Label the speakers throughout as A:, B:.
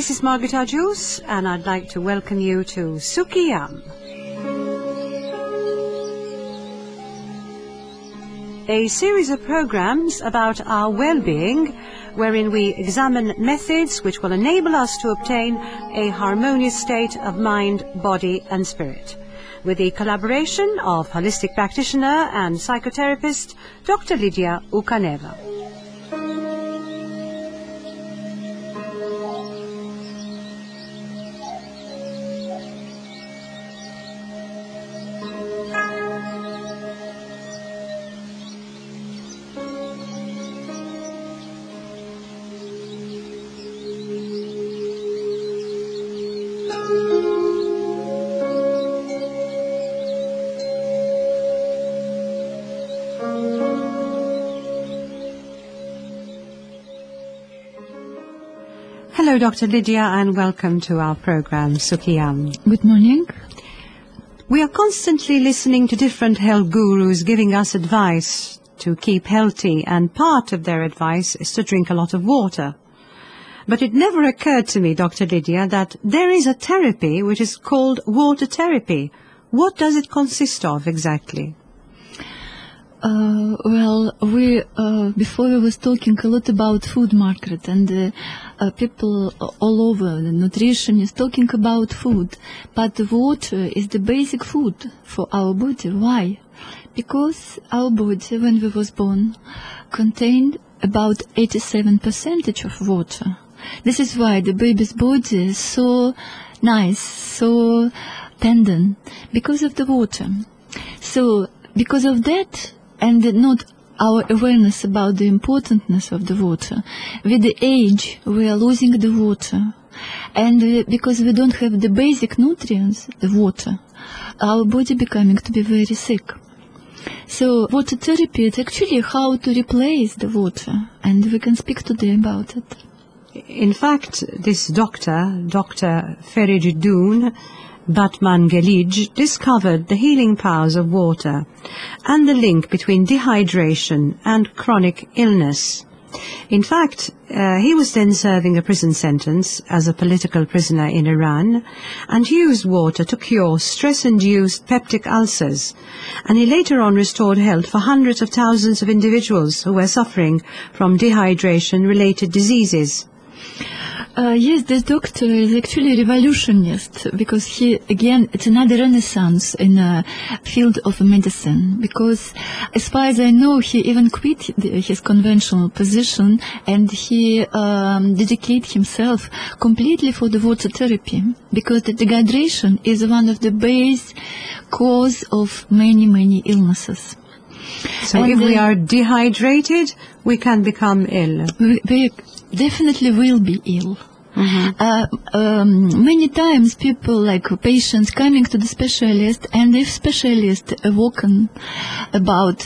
A: this is Margaret Arjus, and I'd like to welcome you to Sukiyam, a series of programs about our well-being, wherein we examine methods which will enable us to obtain a harmonious state of mind, body and spirit, with the collaboration of holistic practitioner and psychotherapist Dr. Lydia Ukaneva. Hello, Dr. Lydia, and welcome to our program, Sukiyam.
B: Good morning.
A: We are constantly listening to different health gurus giving us advice to keep healthy, and part of their advice is to drink a lot of water. But it never occurred to me, Dr. Lydia, that there is a therapy which is called water therapy. What does it consist of exactly?
B: Before we was talking a lot about food market, and people all over, the nutritionists talking about food, but water is the basic food for our body. Why? Because our body, when we was born, contained about 87% of water. This is why the baby's body is so nice, so tender, because of the water. So, because of that, and not our awareness about the importance of the water, with the age we are losing the water, and because we don't have the basic nutrients, the water, our body becoming to be very sick. So water therapy is actually how to replace the water, and we can speak today about it.
A: In fact, this Dr. Feridun Batman Gelij discovered the healing powers of water and the link between dehydration and chronic illness. In fact, he was then serving a prison sentence as a political prisoner in Iran, and used water to cure stress-induced peptic ulcers, and he later on restored health for hundreds of thousands of individuals who were suffering from dehydration-related diseases.
B: Yes, this doctor is actually a revolutionist, because he, again, it's another renaissance in the field of medicine, because as far as I know, he even quit his conventional position, and he dedicated himself completely for the water therapy, because the dehydration is one of the base cause of many illnesses.
A: So if we are dehydrated, we can become ill.
B: We definitely will be ill.
A: Mm-hmm.
B: Many times people, like patients, coming to the specialist, and if specialist aware about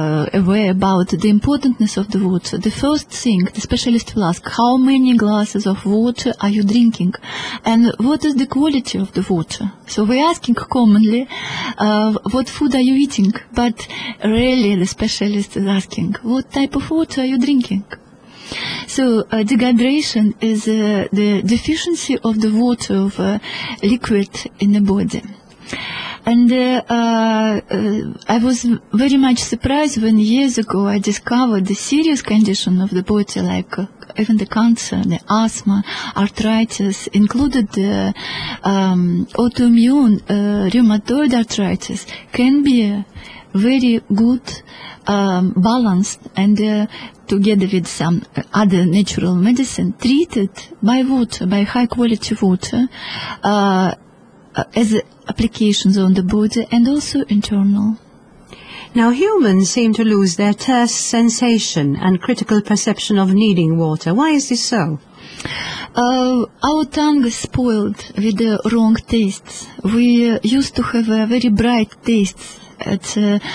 B: the importance of the water, the first thing the specialist will ask, how many glasses of water are you drinking, and what is the quality of the water? So we're asking commonly, what food are you eating, but really the specialist is asking, what type of water are you drinking? So dehydration is the deficiency of the water, of liquid in the body. And I was very much surprised when years ago I discovered the serious condition of the body, like even the cancer, the asthma, arthritis, included the autoimmune rheumatoid arthritis, can be very good, balanced, and together with some other natural medicine, treated by water, by high quality water, as applications on the body and also internal.
A: Now, humans seem to lose their thirst sensation and critical perception of needing water. Why is this so?
B: Our tongue is spoiled with the wrong tastes. We used to have a very bright tastes. It's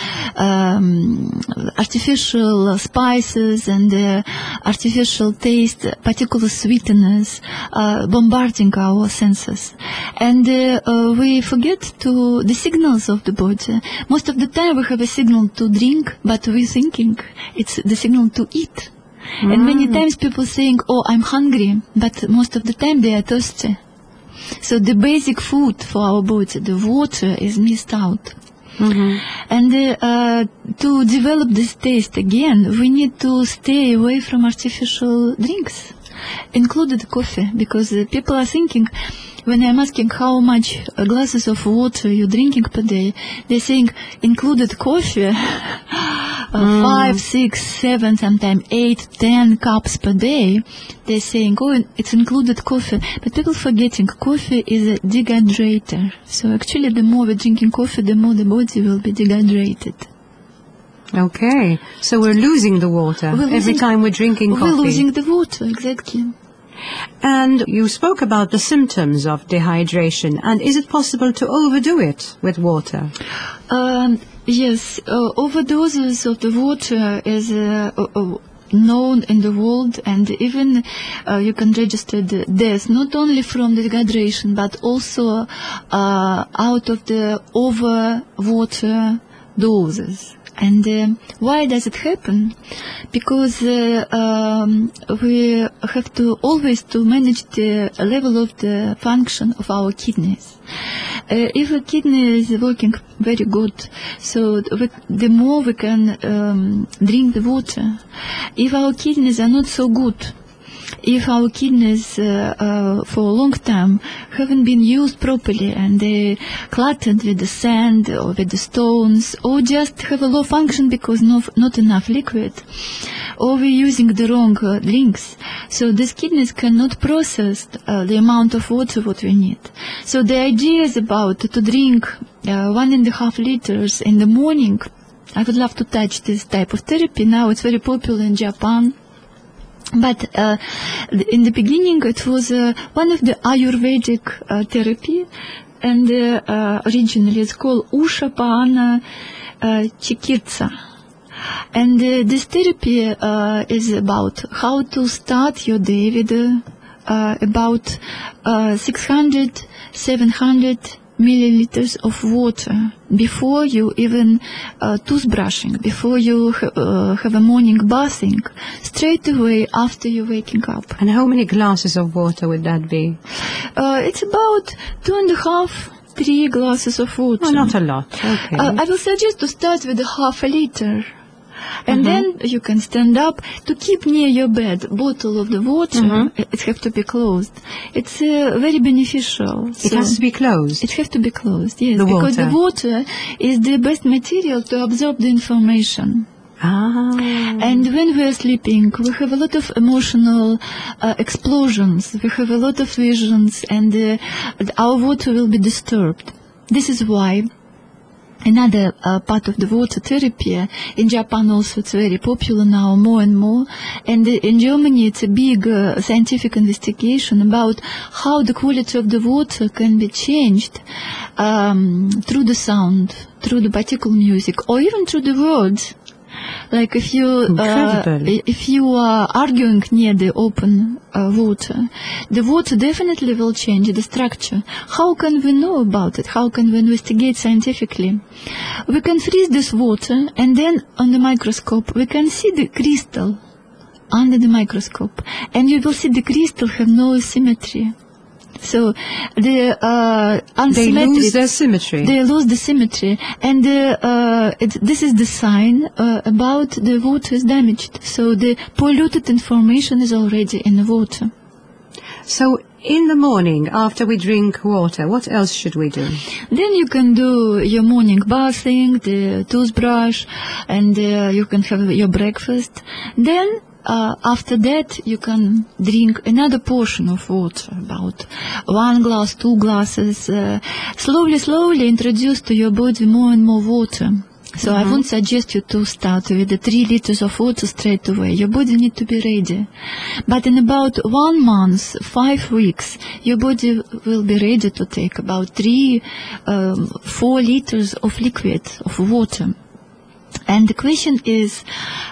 B: artificial spices and artificial taste, particular sweeteners, bombarding our senses. And we forget the signals of the body. Most of the time we have a signal to drink, but we're thinking it's the signal to eat. And many times people think, oh, I'm hungry, but most of the time they are thirsty. So the basic food for our body, the water, is missed out. And to develop this taste again, we need to stay away from artificial drinks, included coffee, because people are thinking, when I'm asking how much glasses of water you're drinking per day, they're saying included coffee, 5, 6, 7, sometimes 8, 10 cups per day. They're saying, oh, it's included coffee. But people forgetting coffee is a dehydrator. So actually the more we're drinking coffee, the more the body will be dehydrated.
A: Okay, so we're losing the water every time we're drinking coffee.
B: We're losing the water, exactly.
A: And you spoke about the symptoms of dehydration, and is it possible to overdo it with water?
B: Yes, overdoses of the water is known in the world, and even you can register the death not only from the dehydration but also out of the over water doses. And why does it happen? Because we have to always to manage the level of the function of our kidneys. If a kidney is working very good, so the more we can drink the water. If our kidneys are not so good, if our kidneys for a long time haven't been used properly and they cluttered with the sand or with the stones, or just have a low function because not enough liquid, or we're using the wrong drinks, so these kidneys cannot process the amount of water what we need. So the idea is about to drink 1.5 liters in the morning. I would love to touch this type of therapy. Now it's very popular in Japan. But in the beginning, it was one of the Ayurvedic therapy, and originally it's called Ushapana Chikitsa. And this therapy is about how to start your day with about 600, 700 milliliters of water before you even toothbrushing, before you have a morning bathing, straight away after you're waking up.
A: And how many glasses of water would that be?
B: It's about 2.5, 3 glasses of water.
A: Oh, not a lot. Okay.
B: I will suggest to start with half a liter. And then you can stand up to keep near your bed bottle of the water. It has to be closed. It's very beneficial.
A: It has to be closed?
B: It has to be closed, yes.
A: The
B: because
A: water.
B: The water is the best material to absorb the information. And when we are sleeping, we have a lot of emotional explosions. We have a lot of visions, and our water will be disturbed. This is why another part of the water therapy, in Japan also it's very popular now, more and more, and in Germany it's a big scientific investigation about how the quality of the water can be changed through the sound, through the particular music, or even through the words. Like if you are arguing near the open water, the water definitely will change the structure. How can we know about it? How can we investigate scientifically? We can freeze this water, and then on the microscope we can see the crystal under the microscope, and you will see the crystal have no symmetry. So the
A: they lose their symmetry.
B: They lose the symmetry, and this is the sign about the water is damaged. So the polluted information is already in the water.
A: So in the morning, after we drink water, what else should we do?
B: Then you can do your morning bathing, the toothbrush, and you can have your breakfast. Then after that, you can drink another portion of water, about 1 glass, 2 glasses. Slowly introduce to your body more and more water. So I won't suggest you to start with the 3 liters of water straight away. Your body needs to be ready. But in about 1 month, 5 weeks, your body will be ready to take about 3, 4 liters of liquid, of water. And the question is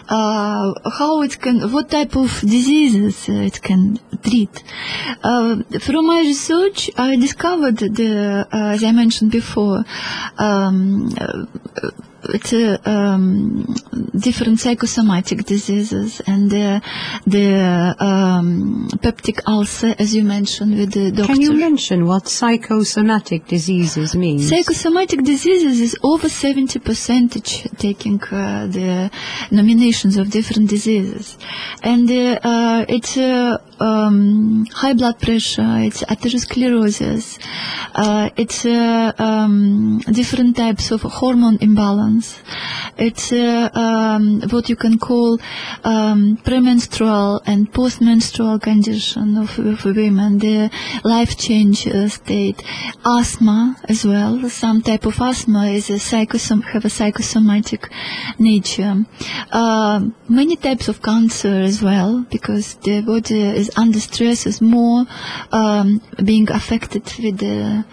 B: what type of diseases it can treat. From my research, I discovered as I mentioned before, it's different psychosomatic diseases, and the peptic ulcer, as you mentioned with the doctor.
A: Can you mention what psychosomatic diseases means?
B: Psychosomatic diseases is over 70% taking the nominations of different diseases, and it's high blood pressure, it's atherosclerosis, it's different types of hormone imbalance, it's what you can call premenstrual and postmenstrual condition of women, the life change state, asthma as well. Some type of asthma is have a psychosomatic nature. Many types of cancer as well, because the body is under stress, is more being affected with the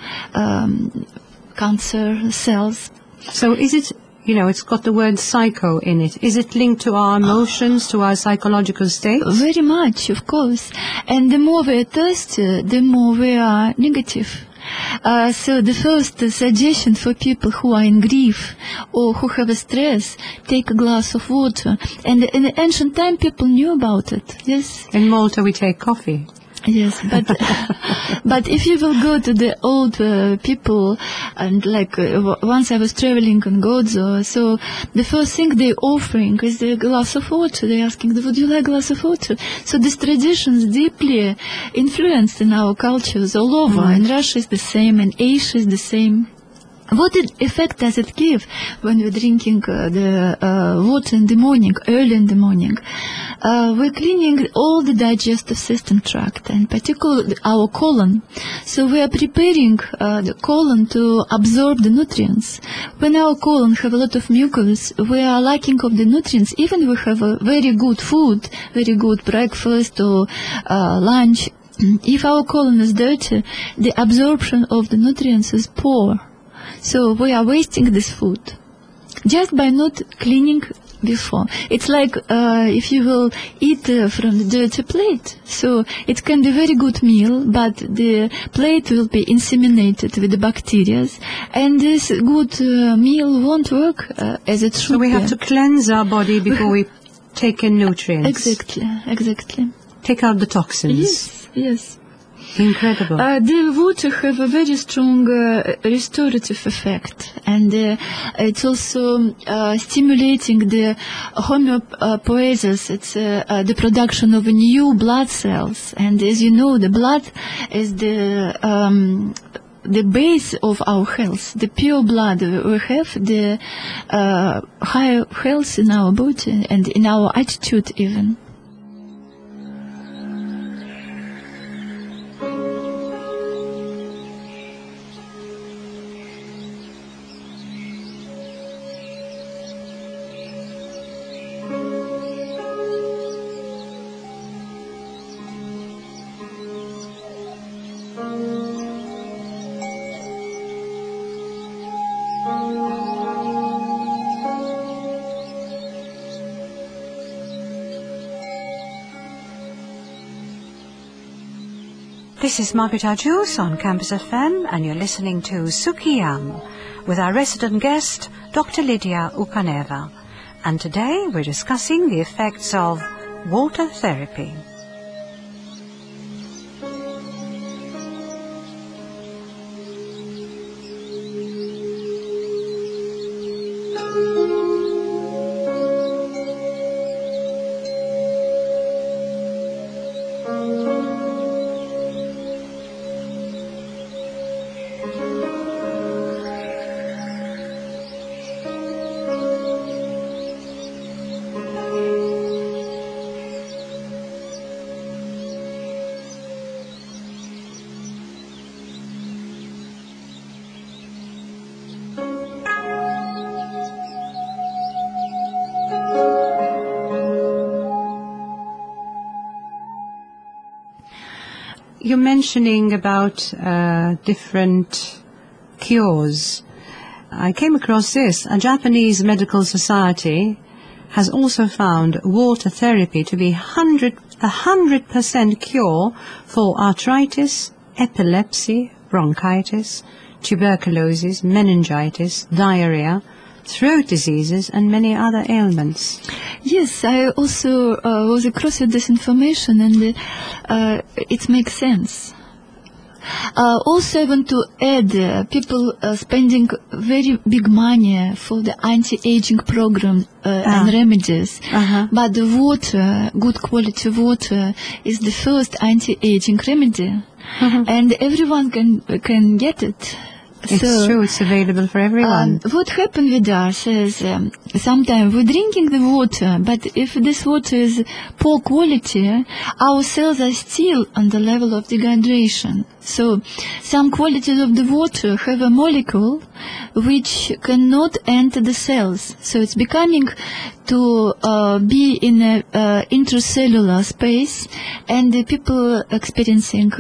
B: cancer cells.
A: So is it, it's got the word psycho in it. Is it linked to our emotions, to our psychological states?
B: Very much, of course. And the more we are thirsty, the more we are negative. So the first suggestion for people who are in grief or who have a stress, take a glass of water. And in the ancient time, people knew about it. Yes.
A: In Malta, we take coffee.
B: Yes, but if you will go to the old people, and once I was traveling in Gozo, so the first thing they're offering is the glass of water. They're asking, would you like a glass of water? So these traditions deeply influenced in our cultures all over. In Russia is the same, in Asia is the same. What effect does it give when we're drinking the water in the morning, early in the morning? We're cleaning all the digestive system tract, and particularly our colon. So we are preparing the colon to absorb the nutrients. When our colon have a lot of mucus, we are lacking of the nutrients. Even we have a very good food, very good breakfast or lunch. If our colon is dirty, the absorption of the nutrients is poor. So we are wasting this food just by not cleaning before. It's like if you will eat from the dirty plate. So it can be very good meal, but the plate will be inseminated with the bacteria, and this good meal won't work as it should be.
A: So we have to cleanse our body before we take in nutrients.
B: Exactly.
A: Take out the toxins.
B: Yes.
A: Incredible.
B: The water have a very strong restorative effect, and it's also stimulating the homeopoiesis. It's the production of new blood cells, and as you know, the blood is the base of our health. The pure blood we have, the high health in our body and in our attitude even.
A: This is Margaret Arjus on Campus FM, and you're listening to Sukiyam with our resident guest, Dr. Lydia Ukaneva. And today we're discussing the effects of water therapy. You're mentioning about different cures. I came across this. A Japanese medical society has also found water therapy to be 100% cure for arthritis, epilepsy, bronchitis, tuberculosis, meningitis, diarrhea, throat diseases and many other ailments.
B: Yes, I also was across with this information, and it makes sense. Also, I want to add, people spending very big money for the anti-aging program and remedies. But the water, good quality water, is the first anti-aging remedy, and everyone can get it.
A: It's true, it's available for everyone.
B: What happened with us is sometimes we're drinking the water, but if this water is poor quality, our cells are still on the level of dehydration. So some qualities of the water have a molecule which cannot enter the cells. So it's becoming to be in a intracellular space, and the people experiencing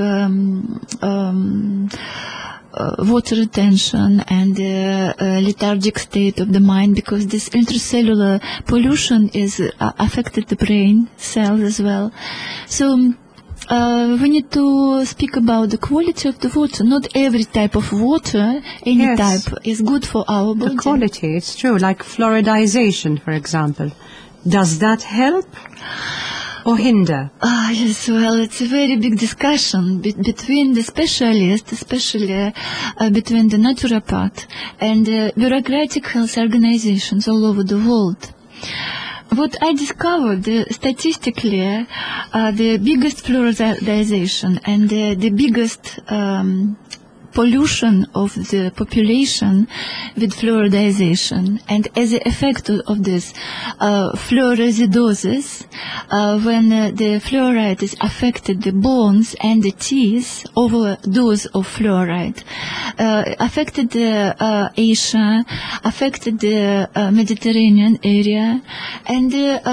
B: water retention and lethargic state of the mind, because this intracellular pollution is affected the brain cells as well. So we need to speak about the quality of the water. Not every type of water, any type, is good for our body.
A: The quality, it's true. Like fluoridization, for example. Does that help or hinder?
B: Yes, well, it's a very big discussion between the specialists, especially between the naturopath and bureaucratic health organizations all over the world. What I discovered, statistically, the biggest fluoridization and the biggest pollution of the population with fluoridization, and as an effect of this, fluoroacidosis, when the fluoride is affected the bones and the teeth, overdose of fluoride, affected the Asia, affected the Mediterranean area, and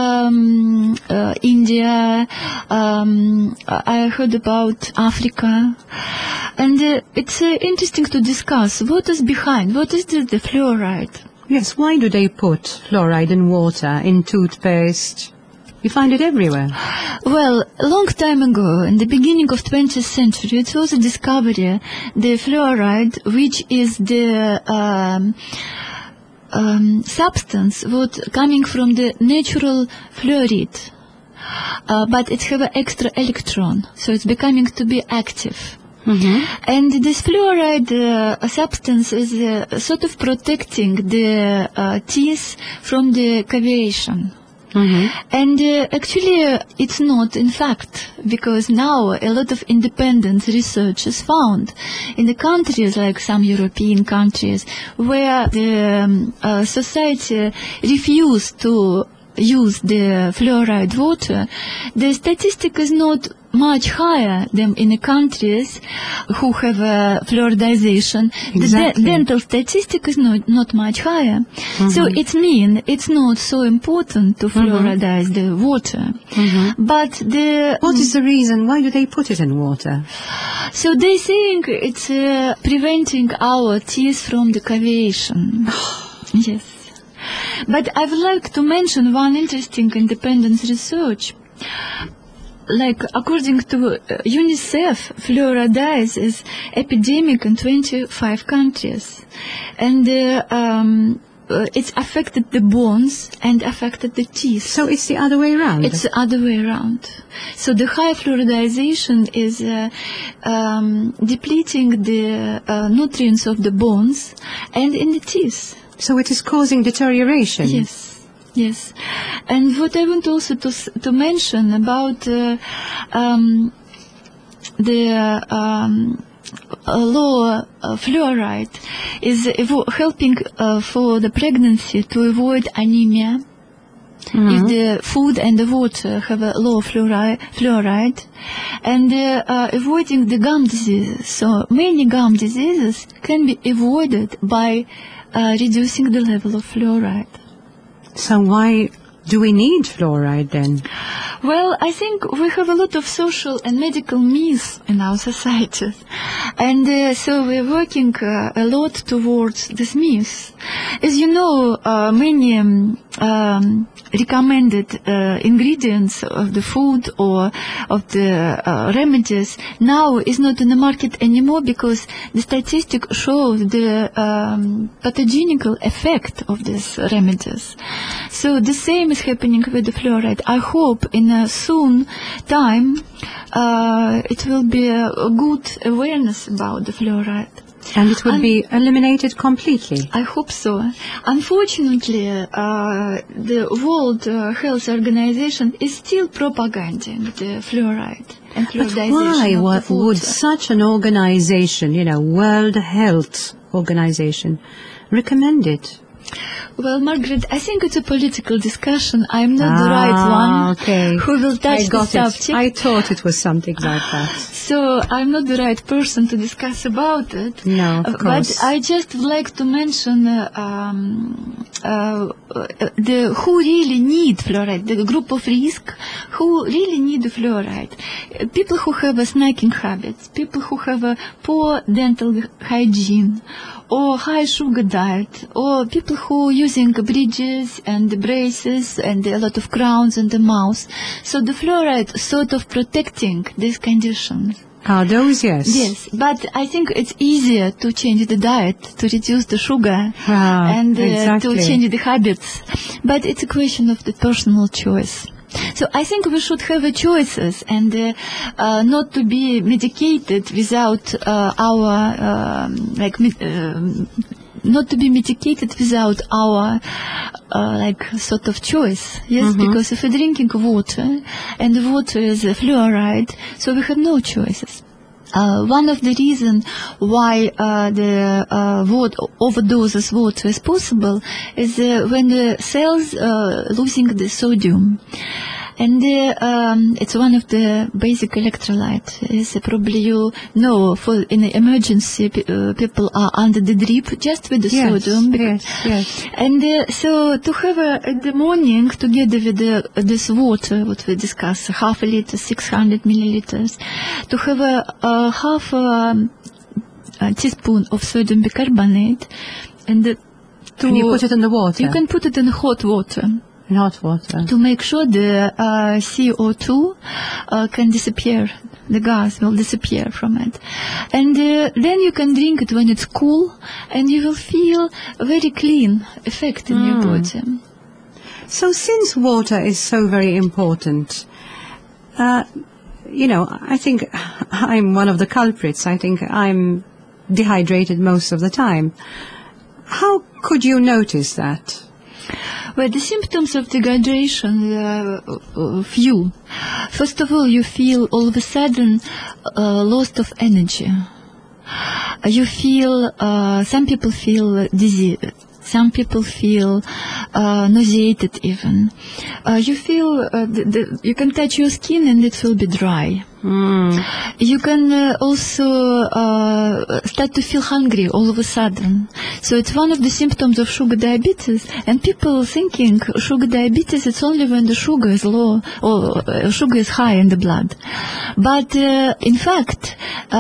B: India. I heard about Africa, and it's interesting to discuss what is behind, what is the fluoride.
A: Yes, why do they put fluoride in water, in toothpaste? You find it everywhere.
B: Well, a long time ago, in the beginning of 20th century, it was a discovery, the fluoride, which is the substance coming from the natural fluoride, but it have an extra electron, so it's becoming to be active. And this fluoride substance is sort of protecting the teeth from the cavitation. And actually it's not, in fact, because now a lot of independent research is found in the countries like some European countries where the society refused to use the fluoride water. The statistic is not much higher than in the countries who have fluoridization.
A: Exactly.
B: The dental statistic is not much higher. So it means it's not so important to fluoridize the water. But
A: what is the reason? Why do they put it in water?
B: So they think it's preventing our teeth from the cavitation. Yes. But I would like to mention one interesting independent research. Like, according to UNICEF, fluoridise is epidemic in 25 countries. And it's affected the bones and affected the teeth.
A: So it's the other way around?
B: It's the other way around. So the high fluoridization is depleting the nutrients of the bones and in the teeth. So
A: it is causing deterioration?
B: Yes, yes. And what I want also to mention about the low fluoride is helping for the pregnancy to avoid anemia. If the food and the water have a low fluoride, and avoiding the gum diseases. So many gum diseases can be avoided by reducing the level of fluoride.
A: So why do we need fluoride then?
B: Well, I think we have a lot of social and medical myths in our societies. And so we're working a lot towards this myth. As you know, many recommended ingredients of the food or of the remedies now is not in the market anymore because the statistics show the pathogenical effect of these remedies. So the same is happening with the fluoride. I hope in a soon time it will be a good awareness about the fluoride.
A: And it would be eliminated completely.
B: I hope so. Unfortunately, the World Health Organization is still propagating the fluoride and fluoridization.
A: But why
B: of the
A: would
B: water.
A: such an organization, World Health Organization, recommend it?
B: Well, Margaret, I think it's a political discussion. I'm not the right one who will touch the subject.
A: I thought it was something like that.
B: So I'm not the right person to discuss about it.
A: No, of course.
B: But I just would like to mention who really need fluoride, the group of risk who really need the fluoride. People who have a snacking habits, people who have a poor dental hygiene, or high sugar diet, or people who are using bridges and braces and a lot of crowns in the mouth. So the fluoride sort of protecting this condition.
A: Those, yes.
B: Yes, but I think it's easier to change the diet, to reduce the sugar, and
A: exactly.
B: to change the habits. But it's a question of the personal choice. So I think we should have choices and not to be medicated without not to be medicated without our sort of choice. Yes, because if we're drinking water and the water is fluoride, so we have no choices. One of the reasons why the overdoses water is possible is when the cells losing the sodium. And it's one of the basic electrolytes. Is probably you know, for in the emergency, people are under the drip just with the sodium.
A: Yes.
B: And so to have in the morning together with this water, what we discussed, half a liter, 600 milliliters, to have a half a teaspoon of sodium bicarbonate, and
A: you put it in the water.
B: You can put it in hot water.
A: In hot water.
B: To make sure the CO2 can disappear, the gas will disappear from it. And then you can drink it when it's cool, and you will feel a very clean effect in your body.
A: So since water is so very important, I think I'm one of the culprits. I think I'm dehydrated most of the time. How could you notice that?
B: Well, the symptoms of dehydration are few. First of all, you feel all of a sudden loss of energy. You feel, some people feel dizzy. Some people feel nauseated even. You feel, you can touch your skin and it will be dry. You can also start to feel hungry all of a sudden. So it's one of the symptoms of sugar diabetes. And people thinking sugar diabetes, it's only when the sugar is low or sugar is high in the blood. But in fact,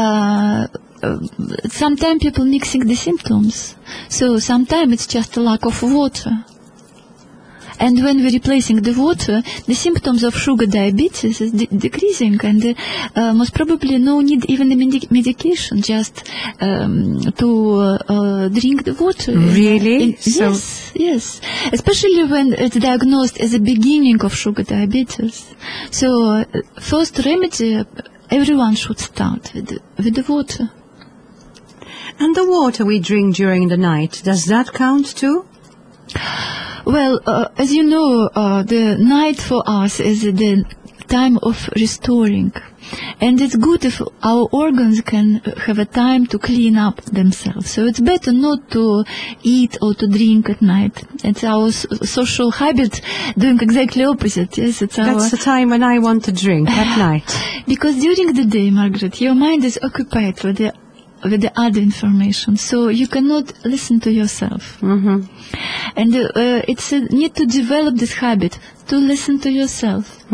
B: sometimes people mixing the symptoms. So sometimes it's just a lack of water. And when we're replacing the water, the symptoms of sugar diabetes is decreasing, and most probably no need even the medication, just to drink the water.
A: Really?
B: Yes. Especially when it's diagnosed as a beginning of sugar diabetes. So first remedy, everyone should start with the water.
A: And the water we drink during the night, does that count too?
B: Well, as you know, the night for us is the time of restoring. And it's good if our organs can have a time to clean up themselves. So it's better not to eat or to drink at night. It's our social habit doing exactly opposite. Yes,
A: That's the time when I want to drink, at night.
B: Because during the day, Margaret, your mind is occupied with the other information, so you cannot listen to yourself. And it's a need to develop this habit to listen to yourself.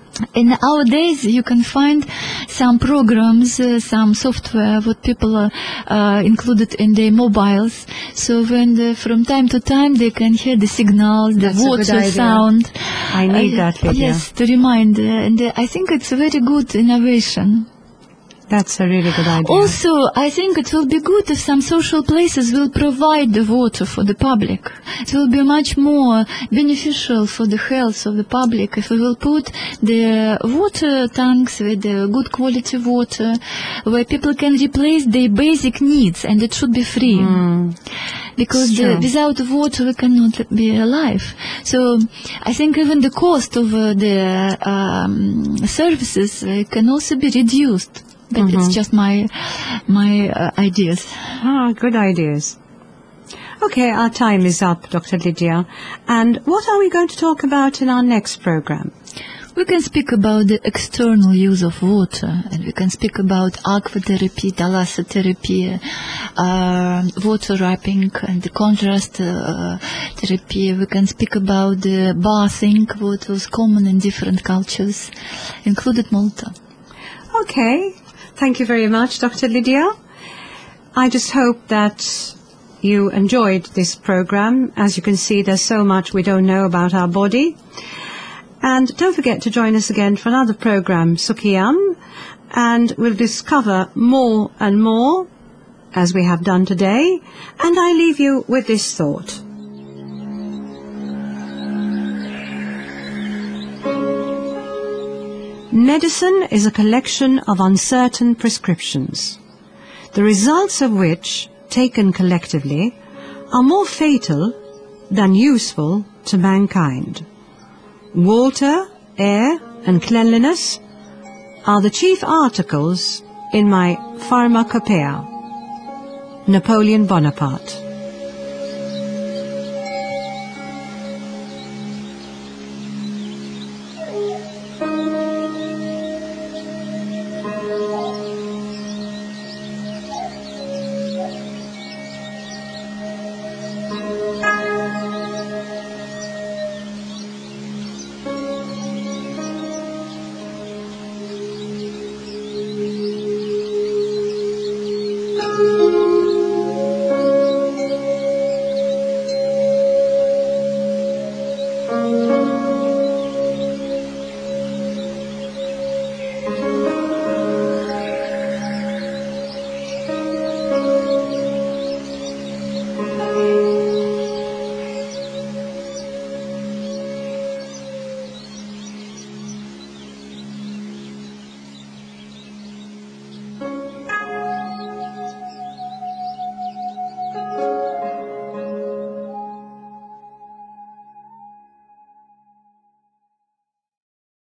B: in nowadays you can find some programs, some software what people included in their mobiles. So when from time to time they can hear the signals, the
A: That's a good
B: water
A: idea.
B: sound.
A: I need that, Lydia.
B: Yes, to remind. And I think it's a very good innovation.
A: That's a really good idea.
B: Also, I think it will be good if some social places will provide the water for the public. It will be much more beneficial for the health of the public if we will put the water tanks with the good quality water where people can replace their basic needs, and it should be free. Because
A: It's true.
B: without water we cannot be alive. So I think even the cost of the services can also be reduced. But it's just my ideas.
A: Good ideas. Okay, our time is up, Dr. Lydia. And what are we going to talk about in our next program?
B: We can speak about the external use of water, and we can speak about aquatherapy, thalassotherapy, water wrapping, and the contrast therapy. We can speak about the bathing, what was common in different cultures, included Malta.
A: Okay. Thank you very much, Dr. Lydia. I just hope that you enjoyed this program. As you can see, there's so much we don't know about our body. And don't forget to join us again for another program, Sukiyam, and we'll discover more and more, as we have done today. And I leave you with this thought. Medicine is a collection of uncertain prescriptions, the results of which, taken collectively, are more fatal than useful to mankind. Water, air, and cleanliness are the chief articles in my Pharmacopoeia. Napoleon Bonaparte.